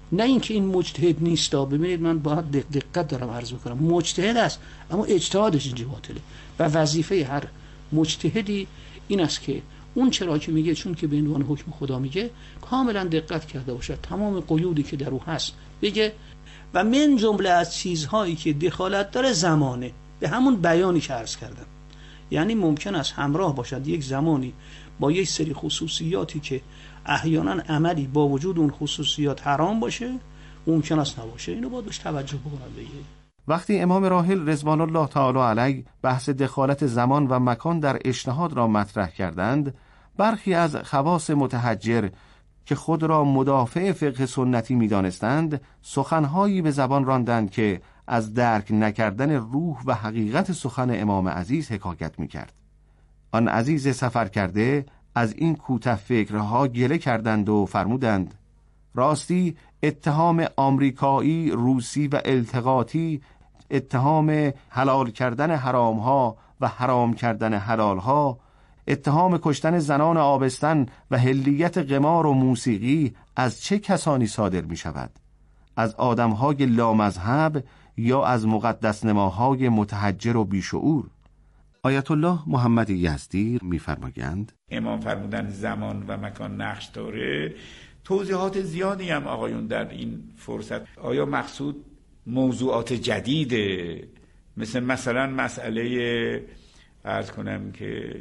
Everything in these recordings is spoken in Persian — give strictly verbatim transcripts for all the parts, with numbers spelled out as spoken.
نه اینکه این مجتهد نیست. ببینید من باید دق دقت دارم عرض میکنم، مجتهد است اما اجتهادش اینجا باطله و وظیفه هر مجتهدی این است که اون چرا که میگه چون که به عنوان حکم خدا میگه کاملا دقت کرده باشه، تمام قیودی که در او هست بگه. و من جمله از چیزهایی که دخالت داره زمانه، به همون بیانی که عرض کردم، یعنی ممکن است همراه باشد یک زمانی با یک سری خصوصیاتی که احیانا عملی با وجود اون خصوصیات حرام باشه، ممکن است نباشه. اینو باید بهش توجه بکنم دیگه. وقتی امام راحل رضوان الله تعالی علیه بحث دخالت زمان و مکان در اجتهاد را مطرح کردند، برخی از خواص متحجر که خود را مدافع فقه سنتی می‌دانستند سخنهایی به زبان راندند که از درک نکردن روح و حقیقت سخن امام عزیز حکایت می‌کرد. آن عزیز سفر کرده از این کوته فکرها گله کردند و فرمودند راستی اتهام آمریکایی، روسی و التقاطی، اتهام حلال کردن حرامها و حرام کردن حلالها، اتهام کشتن زنان آبستن و حلیت قمار و موسیقی از چه کسانی صادر می شود؟ از آدمهای لامذهب یا از مقدس نماهای متحجر و بیشعور؟ آیت الله محمد یزدی می‌فرمایند امام فرمودن زمان و مکان نقش داره. توضیحات زیادی هم آقایون در این فرصت. آیا مقصود موضوعات جدیده؟ مثل مثلا مسئله عرض کنم که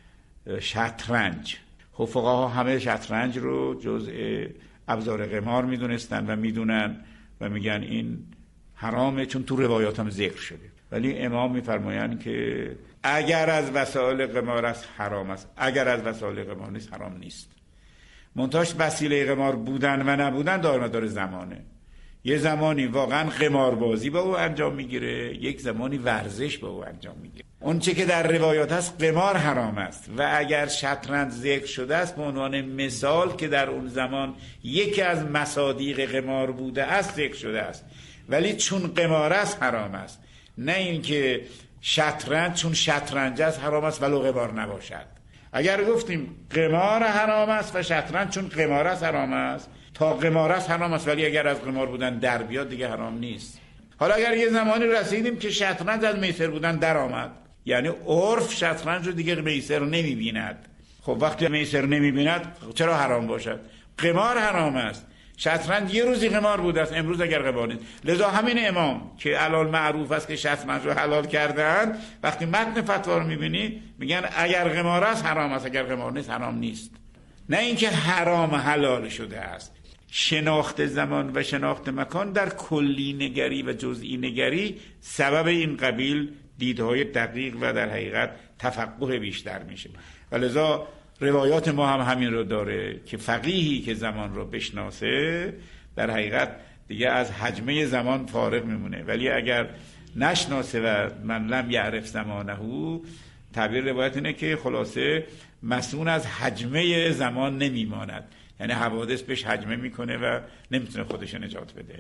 شطرنج. خب فقها همه شطرنج رو جزء ابزار قمار میدونستن و میدونن و میگن این حرامه چون تو روایات هم ذکر شده. ولی امام میفرمایند که اگر از وسایل قمار است حرام است، اگر از وسایل قمار نیست حرام نیست. منتهاش وسیله قمار بودن و نبودن دار مدار زمانه. یه زمانی واقعا قماربازی با او انجام میگیره، یک زمانی ورزش با او انجام میگیره. اون چه که در روایات هست قمار حرام است و اگر شطرنج ذکر شده است به عنوان مثال که در اون زمان یکی از مصادیق قمار بوده است ذکر شده است، ولی چون قمار است حرام است. نه اینکه شطرنج چون شطرنج است حرام است ولو قمار نباشد. اگر گفتیم قمار حرام است و شطرنج چون قمار است حرام است، تا قمار است حرام است، ولی اگر از قمار بودن در بیاد دیگه حرام نیست. حالا اگر یه زمانی رسیدیم که شطرنج از میسر بودن در آمد، یعنی عرف شطرنج رو دیگه میسر نمیبیند. خب وقتی میسر نمیبیند چرا حرام باشد؟ قمار حرام است. شطرنج یه روزی قمار بوده است، امروز اگر قمار نیست. لذا همین امام که الان معروف است که شطرنج رو حلال کردن، وقتی متن فتوا رو میبینی میگن اگر قمار است حرام است، اگر قمار نیست حرام نیست. نه اینکه حرام حلال شده است. شناخت زمان و شناخت مکان در کلی نگری و جزئی نگری سبب این قبیل دیدهای دقیق و در حقیقت تفقه بیشتر میشه. و لذا روایات ما هم همین رو داره که فقیهی که زمان رو بشناسه در حقیقت دیگه از حجمه زمان فارغ میمونه، ولی اگر نشناسه و من لم یعرف زمانه، تعبیر روایت اینه که خلاصه مسئول از حجمه زمان نمیماند، یعنی حوادث بهش حجمه میکنه و نمیتونه خودش نجات بده.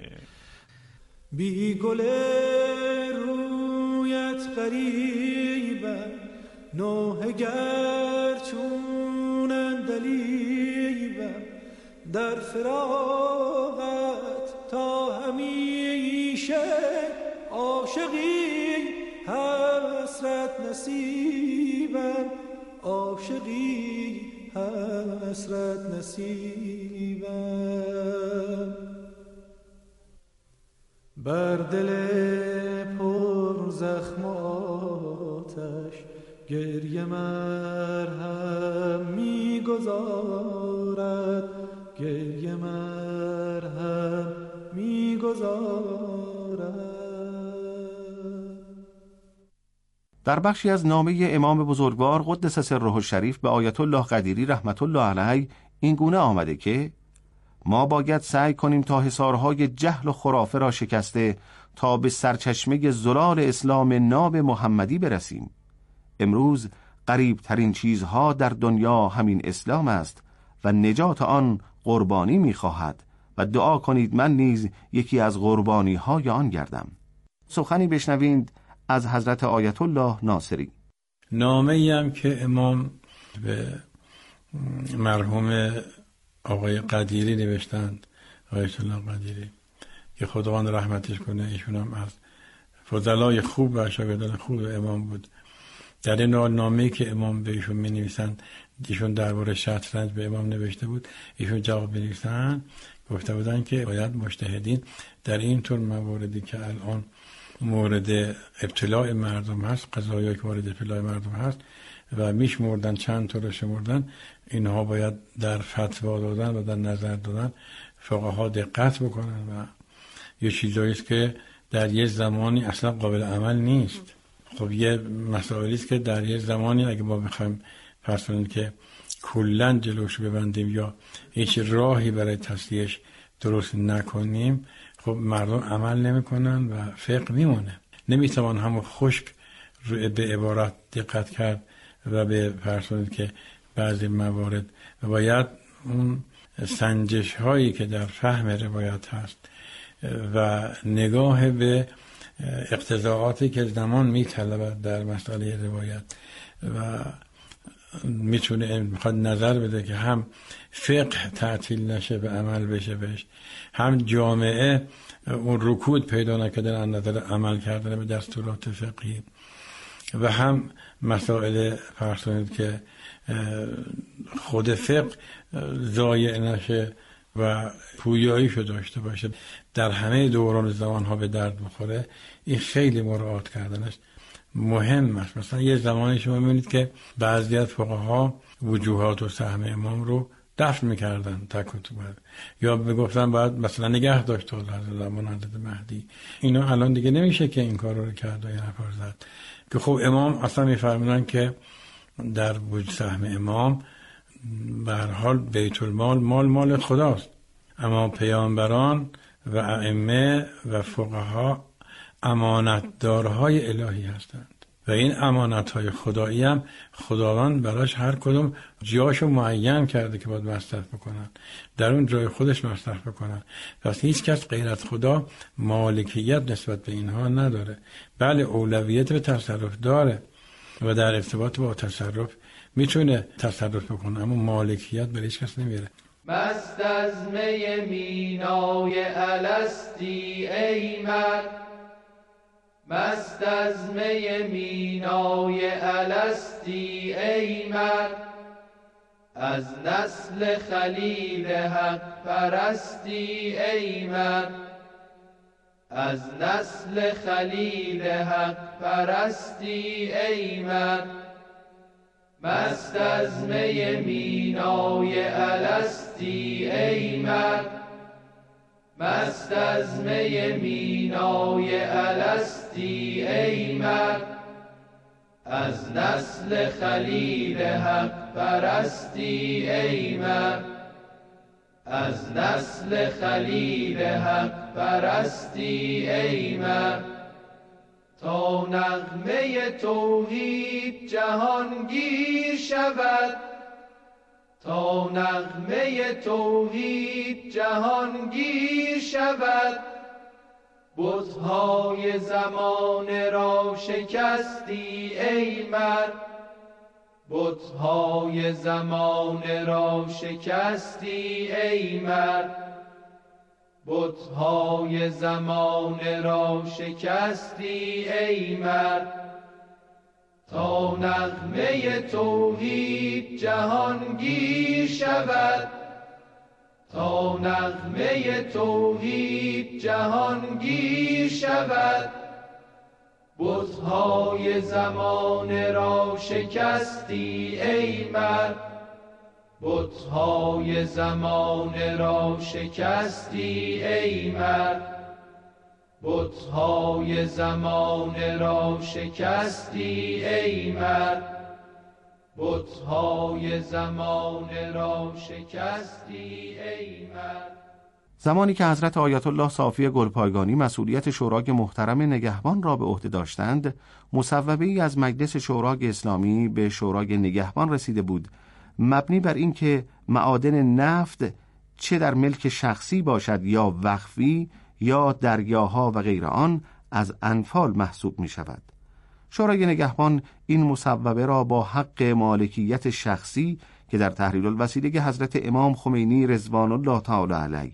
بی گل رویت غریبه نوحه گر چون اندلیبه در فراغت تا همیشه عاشقی حسرت نصیبم عاشقی حسرت نصیبم بر دل پر زخم آتش گریه مرهم میگذارد گریه مرهم میگذارد. در بخشی از نامه امام بزرگوار قدس سره الشریف به آیت الله قدیری رحمت الله علیه این گونه آمده که ما باید سعی کنیم تا حصارهای جهل و خرافه را شکسته تا به سرچشمه زلال اسلام ناب محمدی برسیم. امروز قریب ترین چیزها در دنیا همین اسلام است و نجات آن قربانی می خواهد و دعا کنید من نیز یکی از قربانی های آن گردم. سخنی بشنوید از حضرت آیت الله ناصری. نامه ای هم که امام به مرحوم آقای قدیری نوشتند آیت الله قدیری که خداوند رحمتش کنه، ایشون هم از فضلای خوب و شاگردان خوب امام بود. در این نامه‌ای که امام به ایشون می‌نویسند، ایشون درباره شطرنج به امام نوشته بود، ایشون جواب می‌نویسن گفته بودن که باید مجتهدین در این طور مواردی که الان مورد ابتلاع مردم هست، قضایی که مورد ابتلاع مردم هست و میشمردن چند طور شمردن، اینها باید در فتوا دادن و در نظر دادن فقها دقت بکنن و یه چیزایی است که در یه زمانی اصلا قابل عمل نیست. خب یه مسائلی است که در یه زمانی اگه ما بخوایم فرض کنیم که کلاً جلوش ببندیم یا هیچ راهی برای تصحیحش درست نکنیم، خب مردم عمل نمیکنن و فقه میمونه. نمیتوان هم خشک به عبارت دقت کرد و به فرض کنید که بعضی موارد و باید اون سنجش هایی که در فهم روایت هست و نگاه به اقتضاعاتی که زمان میطلبد در مسئله روایت و میتونه میخواد نظر بده که هم فقه تعطیل نشه به عمل بشه بهش، هم جامعه اون رکود پیدا نکرده از نظر عمل کردن به دستورات فقهی و هم مسائل فرض کنید که خود فقه ضایع نشه و پویاییشو داشته باشه در همه دوران زمان ها به درد بخوره. این خیلی مراعات کردنش مهم است. مثلا یه زمانی شما میبینید که بعضی از فقها وجوهات و سهم امام رو دفن میکردن تک و توک، یا میگفتن باید مثلا نگه داشت تا زمان حضرت مهدی. اینا الان دیگه نمیشه که این کار رو کرد و یه نفر زد که خب امام اصلا میفرمودن که در وجود سهم امام به هر حال بیت المال مال مال خداست، اما پیامبران و ائمه و فقها امانتدارهای الهی هستند و این امانتهای خدایی هم خداوند براش هر کدوم جاشو معین کرده که باید مصرف بکنن، در اون جای خودش مصرف بکنن. پس هیچ کس غیر از خدا مالکیت نسبت به اینها نداره. بله اولویت به تصرف داره و در ارتباط با تصرف میتونه تصرف بکنه، اما مالکیت به هیچ کس نمیره. مست از می مینای الستی ای مرد، مست از می مینای الستی ای مرد، از نسل خلیل حق پرستی ای مرد، از نسل خلیل حق پرستی ای مرد. مست از می مینای الستی ای مرد، مست از می مینای الستی ای مرد، از نسل خلیل حق پرستی ای مرد، از نسل خلیل حق پرستی ای مرد. تا نغمه توحید جهانگیر شود، تا نغمه توحید جهانگیر شود، بت‌های زمانه را شکستی ای مرد، بت‌های زمانه را شکستی ای مرد، بت‌های زمانه را شکستی ای مرد. تا نغمه توحید جهانگیر شود، تا نغمه توحید جهانگیر شود، بت‌های زمانه را شکستی ای مرد، بت‌های زمانه را شکستی ای مرد، بت‌های زمانه را شکستی ای مرد، بت‌های زمانه را شکستی ای مرد. زمانی که حضرت آیت الله صافی گلپایگانی مسئولیت شورای محترم نگهبان را به عهده داشتند، مصوبه‌ای از مجلس شورای اسلامی به شورای نگهبان رسیده بود مبنی بر این که معادن نفت چه در ملک شخصی باشد یا وقفی یا دریاها و غیر آن از انفال محسوب می شود. شورای نگهبان این مصوبه را با حق مالکیت شخصی که در تحریل الوسیله حضرت امام خمینی رضوان الله تعالی علیه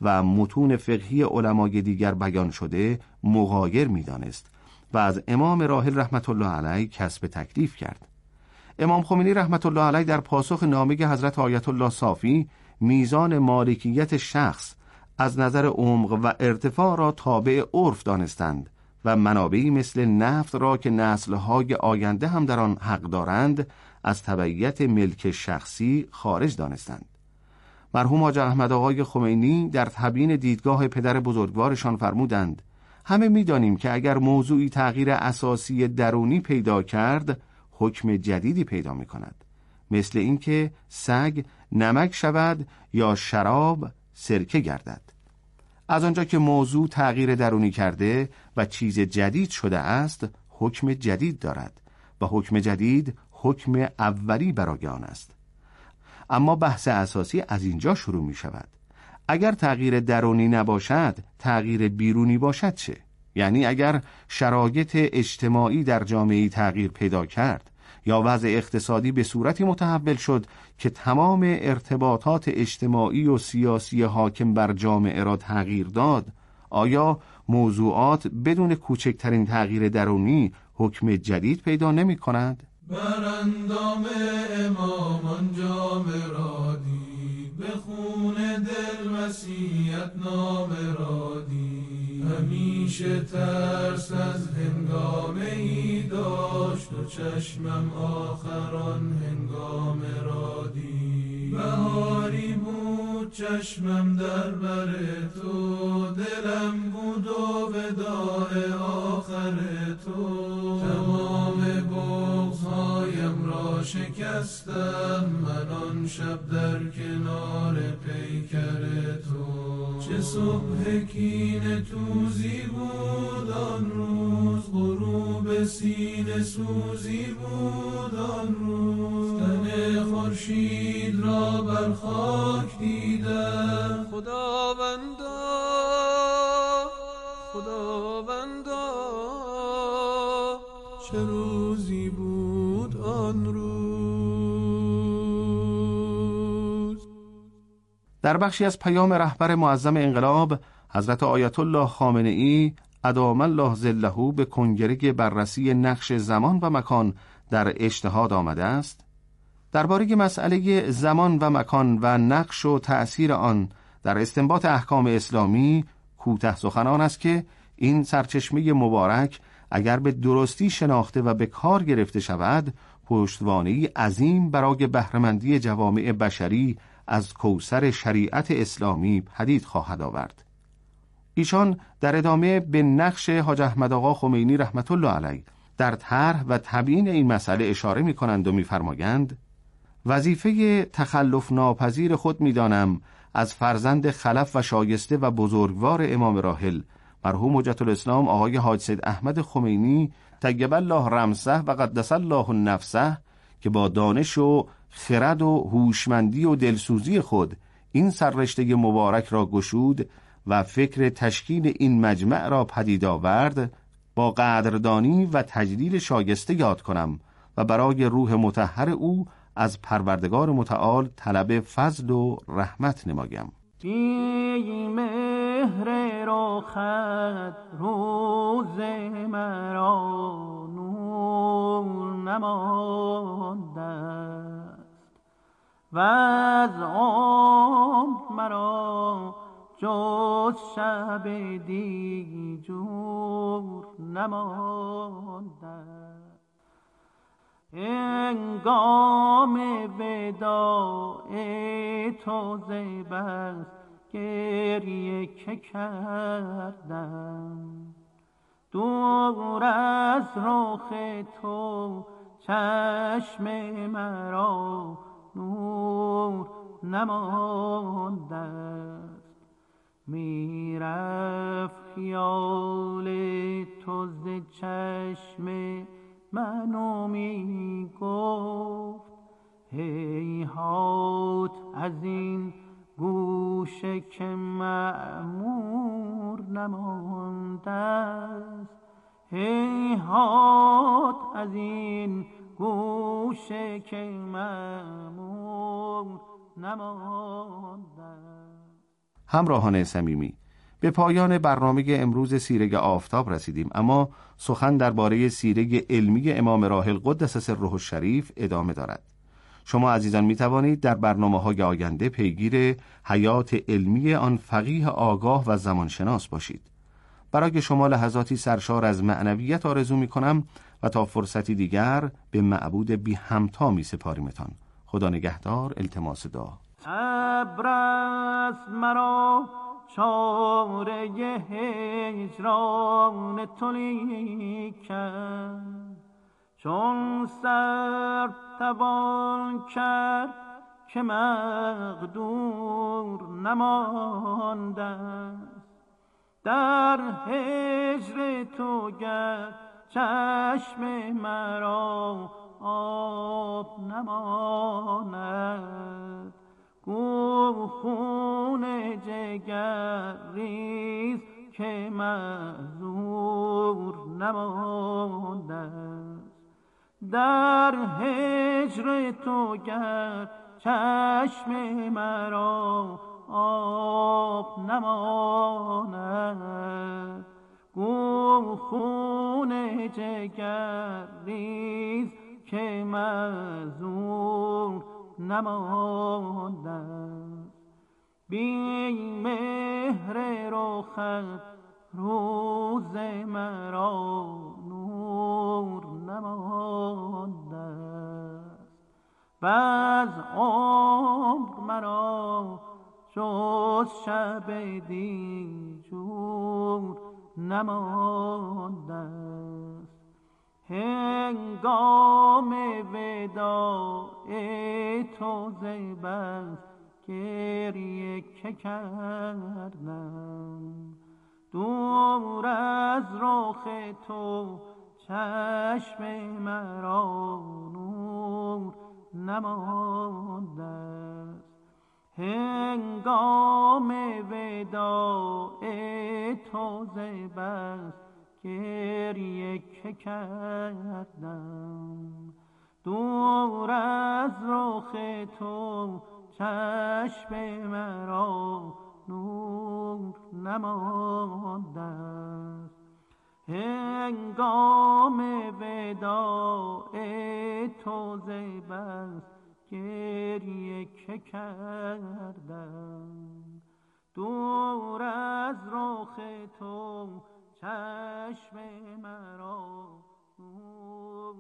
و متون فقهی علمای دیگر بیان شده مغایر می‌دانست و از امام راحل رحمت الله علیه کسب تکلیف کرد. امام خمینی رحمت الله علیه در پاسخ نامه حضرت آیت الله صافی میزان مالکیت شخص از نظر عمق و ارتفاع را تابع عرف دانستند و منابعی مثل نفت را که نسل‌های آینده هم در آن حق دارند از تبعیت ملک شخصی خارج دانستند. مرحوم حاج احمد آقای خمینی در تبیین دیدگاه پدر بزرگوارشان فرمودند: همه می‌دانیم که اگر موضوعی تغییر اساسی درونی پیدا کرد، حکم جدیدی پیدا می‌کند، مثل اینکه سگ نمک شود یا شراب سرکه گردد. از آنجا که موضوع تغییر درونی کرده و چیز جدید شده است، حکم جدید دارد و حکم جدید حکم اولی برای آن است. اما بحث اساسی از اینجا شروع می شود. اگر تغییر درونی نباشد، تغییر بیرونی باشد چه؟ یعنی اگر شرایط اجتماعی در جامعه تغییر پیدا کرد یا وضع اقتصادی به صورتی متحول شد که تمام ارتباطات اجتماعی و سیاسی حاکم بر جامعه را تغییر داد، آیا موضوعات بدون کوچکترین تغییر درونی حکم جدید پیدا نمی کند؟ بر اندام امامان جامعه را دید، به خون دل وصیت نامه را دید. همیشه ترس از هنگامه ای داشت و چشمم آخران هنگامه را دید. بهاری بود چشمم در بر تو، دلم بود و وداع آخر تو. تمام بغض‌هایم را شکستم من آن شب در کنار پیکر تو. چه صبح کینه توزی بود آن روز، غروب سینه سوزی بود آن روز. تن خورشید را بر خاک دیدم. خداوندا خداوندا چه روزی بود آن روز. در بخشی از پیام رهبر معظم انقلاب حضرت آیت الله خامنه ای ادام الله ظله به کنگره بررسی نقش زمان و مکان در اجتهاد آمده است. درباره مسئله زمان و مکان و نقش و تأثیر آن در استنباط احکام اسلامی کوتاه سخنان است که این سرچشمه مبارک اگر به درستی شناخته و به کار گرفته شود، پشتوانه‌ای عظیم برای بهره‌مندی جوامع بشری از کوثر شریعت اسلامی پدید خواهد آورد. ایشان در ادامه به نقش حاج احمد آقا خمینی رحمت الله علیه در طرح و تبیین این مسئله اشاره می کنند و می فرمایند: وظیفه تخلف ناپذیر خود می دانم از فرزند خلف و شایسته و بزرگوار امام راحل مرحوم حجت الاسلام آقای حاج سید احمد خمینی طیب الله رمسه و قدس الله نفسه که با دانش و خرد و هوشمندی و دلسوزی خود این سررشته مبارک را گشود و فکر تشکیل این مجمع را پدید آورد، با قدردانی و تجلیل شایسته یاد کنم و برای روح مطهر او از پروردگار متعال طلب فضل و رحمت نمایم. بی مهر روخت روز مرا نور نمانده است و از عمر مرا جز شب دیجور نمانده است. هنگام وداع تو ز بس گریه که کردم، دور از رخ تو چشم مرا نور نمانده است. میرفت خیال تو ز چشم منو می گفت هیهات از این گوشه که معمور نمانده است. هیهات از این گوشه که معمور نمانده است. همراهان صمیمی، به پایان برنامه امروز سیره آفتاب رسیدیم، اما سخن درباره سیره علمی امام راحل قدس سره الشریف ادامه دارد. شما عزیزان می توانید در برنامه‌های آینده پیگیر حیات علمی آن فقیه آگاه و زمانشناس باشید. برای شما لحظاتی سرشار از معنویت آرزو می کنم و تا فرصتی دیگر به معبود بی همتا می سپاریمتان. خدا نگهدار. التماس دعا. ابر است مرا چاره هجران تو لیکن، چون سر توان کرد که مقدور نمانده، در هجر تو گر چشم مرا آب نماند، گو خون جگر ریز که معذور نمانده، در هجر تو گر چشم مرا آب نماند، گو خون جگر ریز که معذور نمانده، بی مهر رخت روز مرا نور نمانده، باز عمر مرا جز شب دیجور نمانده، هنگام وداع تو ز بس گریه که کردم، دور از رخ تو چشم مرا نور نمانده، هنگام وداع تو ز بس گریه که کردم، دور از رخ تو چشم مرا نور نمانده، هنگام وداع تو ز بس گریه که کردم، دور از رخ تو چشم مرا نور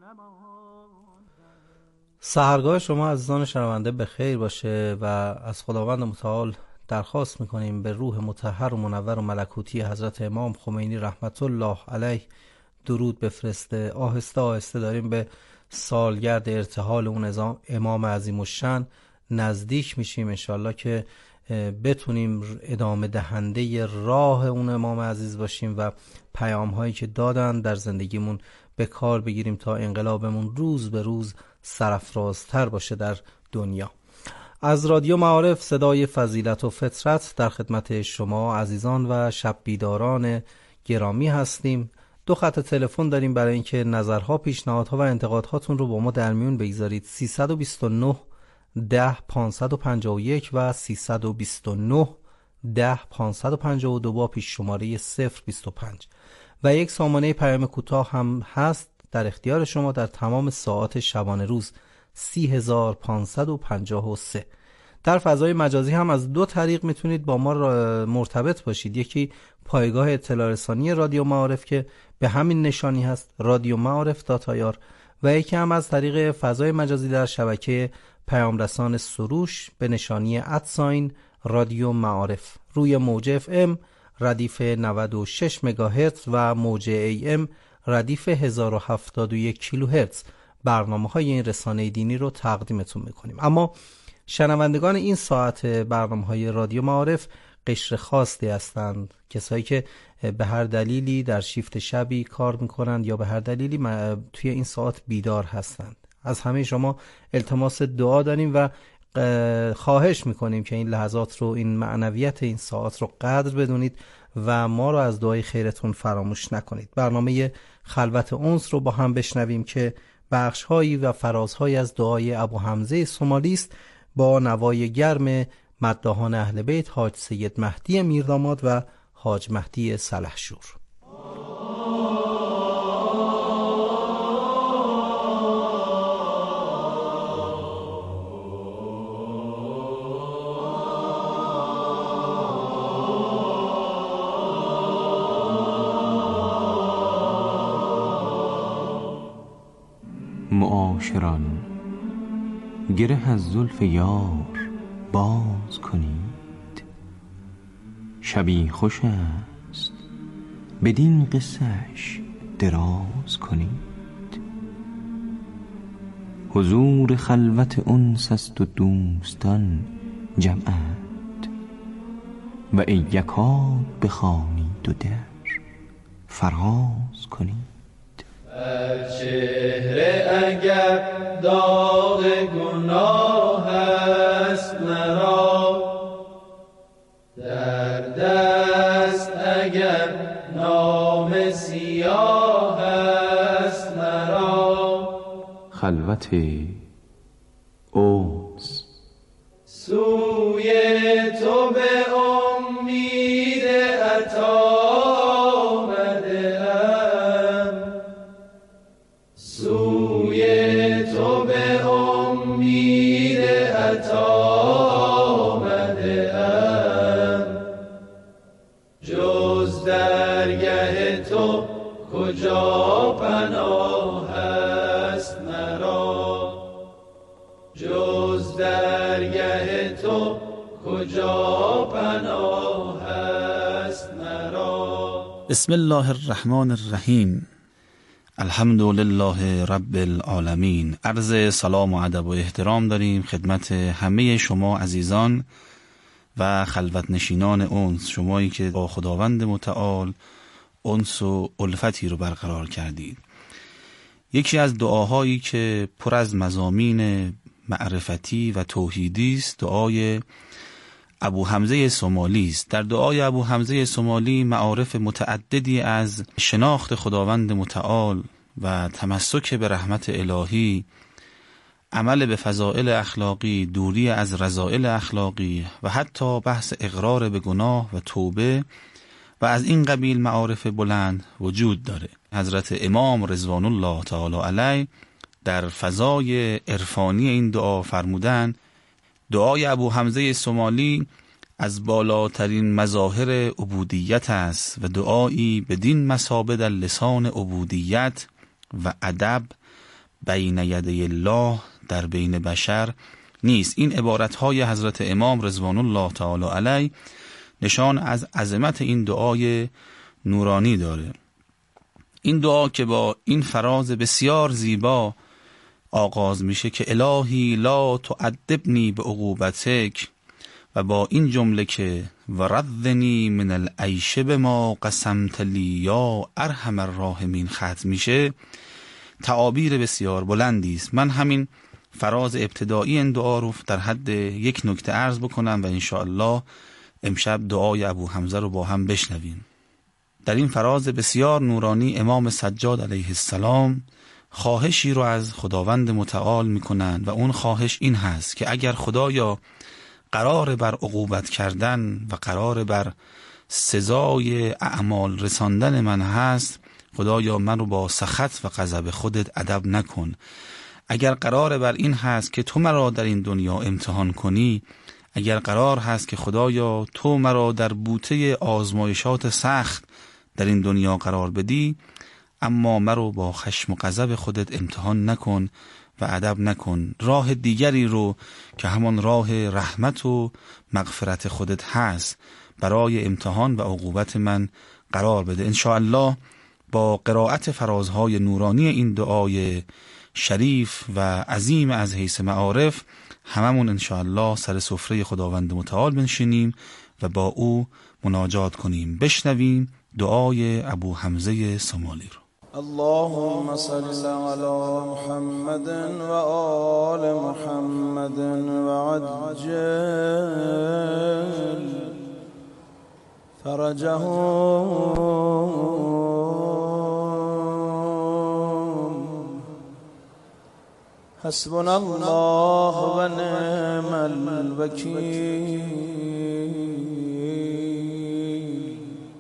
نمانده. سحرگاه شما عزیزان شنونده به خیر باشه و از خداوند متعال درخواست میکنیم به روح مطهر و منور و ملکوتی حضرت امام خمینی رحمت الله علیه درود بفرسته. آهسته آهسته داریم به سالگرد ارتحال اون امام عظیم الشأن نزدیک میشیم، انشالله که بتونیم ادامه دهنده راه اون امام عزیز باشیم و پیام هایی که دادن در زندگیمون به کار بگیریم تا انقلابمون روز به روز سرافرازتر باشه در دنیا. از رادیو معارف صدای فضیلت و فطرت در خدمت شما عزیزان و شب بیداران گرامی هستیم. دو خط تلفن داریم برای اینکه نظرها، پیشنهادها و انتقادهاتون رو با ما در میون بگذارید. سیصد و بیست و نه ده پانصد و پنجاه و یک و سیصد و بیست و نه ده پانصد و پنجاه و دو با پیش شماره صفر بیست و پنج و یک سامانه پیام کوتاه هم هست در اختیار شما در تمام ساعات شبانه روز سی هزار پانصد و پنجاه و سه. در فضای مجازی هم از دو طریق میتونید با ما مرتبط باشید. یکی پایگاه اطلاع رسانی رادیو معارف که به همین نشانی هست رادیو معارف دات آی آر و یکی هم از طریق فضای مجازی در شبکه پیام رسان سروش به نشانی ادساین رادیو معارف روی موج اف ام ردیف نود و شش مگاهرتز و موج ای ام ردیف هزار و هفتاد و یک کیلوهرتز برنامه های این رسانه دینی رو تقدیمتون میکنیم. اما شنوندگان این ساعت برنامه های رادیو معارف قشر خاصی هستند، کسایی که به هر دلیلی در شیفت شبی کار میکنند یا به هر دلیلی توی این ساعت بیدار هستند. از همه شما التماس دعا داریم و خواهش میکنیم که این لحظات رو، این معنویت این ساعت رو قدر بدونید و ما رو از دعای خیرتون فراموش نکنید. برنامه خلوت انس رو با هم بشنویم که بخش‌هایی و فرازهایی از دعای ابو حمزه سومالی است با نوای گرم مداحان اهل بیت حاج سید مهدی میرداماد و حاج مهدی سلحشور. معاشران، گره از زلف یار باز کنید، شبی خوش است بدین قصه‌اش دراز کنید. حضور خلوت انس است و دوستان جمعند، و ای یکاد بخوانید و در فراز کنید. بر چهره اگر داغ گناه است مرا، در دست اگر نام سیاه است مرا، خلوت انس سوی تو به امید عطا کجا پناه است مرا، جز درگه تو کجا پناه است مرا. بسم الله الرحمن الرحیم. الحمد لله رب العالمین. عرض سلام و ادب و احترام داریم خدمت همه شما عزیزان و خلوت نشینان انس، شمایی که با خداوند متعال انس و الفتی رو برقرار کردید. یکی از دعاهایی که پر از مضامین معرفتی و توحیدی است دعای ابو حمزه سومالی است. در دعای ابو حمزه سومالی معارف متعددی از شناخت خداوند متعال و تمسک به رحمت الهی، عمل به فضائل اخلاقی، دوری از رذائل اخلاقی و حتی بحث اقرار به گناه و توبه و از این قبیل معارف بلند وجود داره. حضرت امام رضوان الله تعالی علیه در فضای عرفانی این دعا فرمودن دعای ابو حمزه سومالی از بالاترین مظاهر عبودیت است و دعایی بدین مثابه در لسان عبودیت و ادب بین یدی الله در بین بشر نیست. این عبارتهای حضرت امام رضوان الله تعالی علیه نشان از عظمت این دعای نورانی داره. این دعا که با این فراز بسیار زیبا آغاز میشه که الهی لا تعذبنی به عقوبتک، و با این جمله که وردنی من العیش بما قسمت لی یا ارحم الراحمین ختم میشه، تعابیر بسیار بلندی است. من همین فراز ابتدایی این دعا رو در حد یک نکته عرض بکنم و انشاءالله امشب دعای ابو حمزه رو با هم بشنویم. در این فراز بسیار نورانی امام سجاد علیه السلام خواهشی رو از خداوند متعال میکنند و اون خواهش این هست که اگر خدایا قرار بر عقوبت کردن و قرار بر سزای اعمال رساندن من هست، خدایا من رو با سخط و غضب خودت ادب نکن. اگر قرار بر این هست که تو مرا در این دنیا امتحان کنی، اگر قرار هست که خدایا تو مرا در بوته آزمایشات سخت در این دنیا قرار بدی، اما مرا با خشم و غضب خودت امتحان نکن و ادب نکن. راه دیگری رو که همان راه رحمت و مغفرت خودت هست برای امتحان و عقوبت من قرار بده. انشاءالله با قرائت فرازهای نورانی این دعای شریف و عظیم از حیث معارف هممون انشاءالله سر سفره خداوند متعال بنشینیم و با او مناجات کنیم. بشنویم دعای ابو حمزه سومالی رو. اللهم صل على محمد و آل محمد و عجل فرجهم حسبنا الله و نعم الوکیل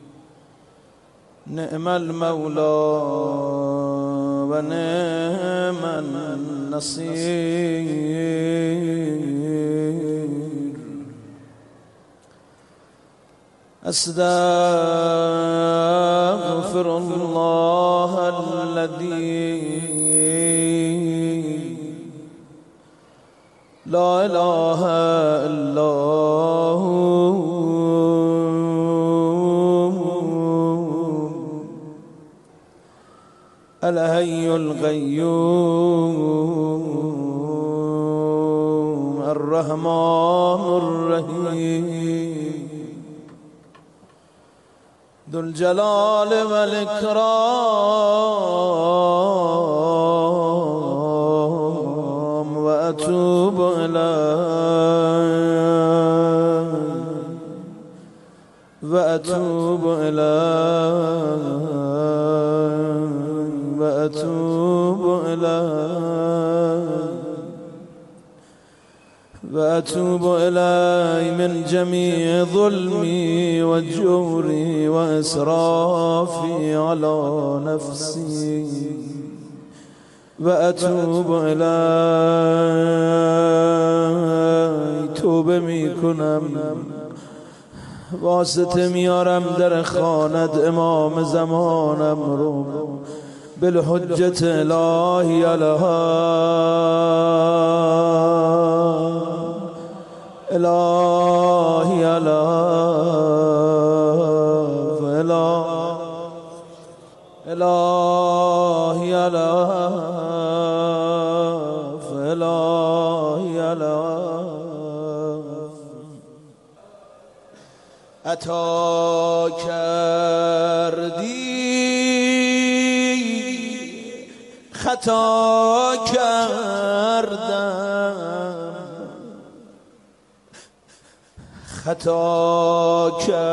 نعم المولا و نعم النصیر استغفر الله الذي لا اله الا هو الحي القيوم الرحمن الرحيم ذو الجلال والإكرام وأتوب إليه وأتوب إليه وأتوب إليه وأتوب إلي من جميع ظلمي وجوري وإسرافي على نفسي وأتوب إلي توبه می کنم واسطه میارم در خانت امام زمانم رو بالحجت الهی علیها الهی علیها الهی علیها الهی علیها عطا کردی خطا کردم خطا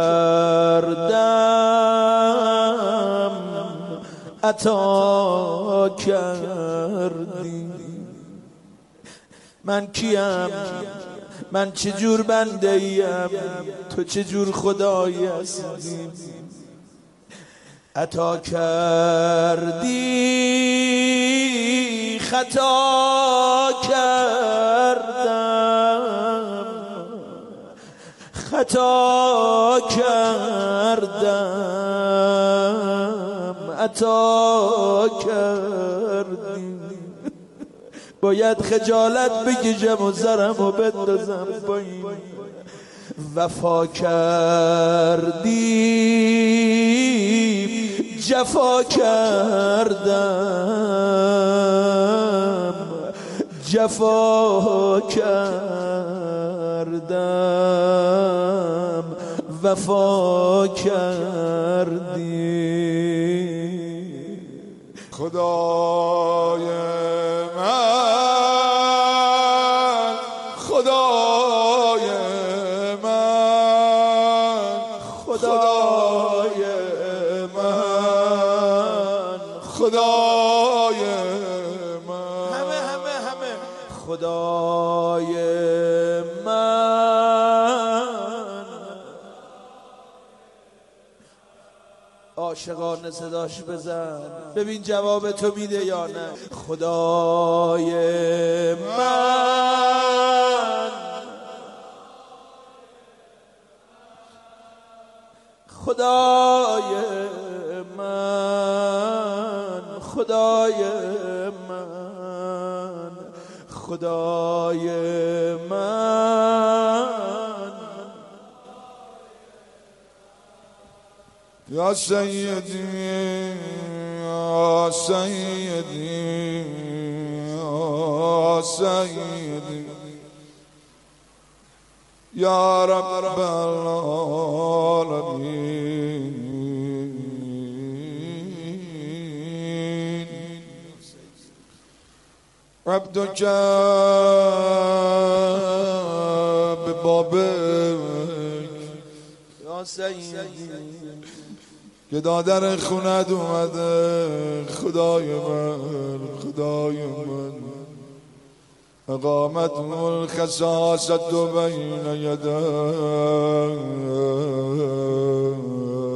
کردم عطا کردی من کیم من چجور بنده ایم تو چجور خدایی هستی عطا کردی خطا کردم خطا کردم عطا کردی باید خجالت بکشم و زرم و بندازم پایین وفا کردی جفا کردم جفا کردم وفا کردی خدای من خدای من خدای من خدای من همه همه همه خدای من عاشقانه صداش بزن ببین جواب تو میده یا نه خدای من خدای من خدای من خدای من یا سیدی یا سیدی یا سیدی یا رب العالمین عبدک ببابک یا سیدی که دادر خونت اومده خدای من خدای من قامته الخساسة بين يديه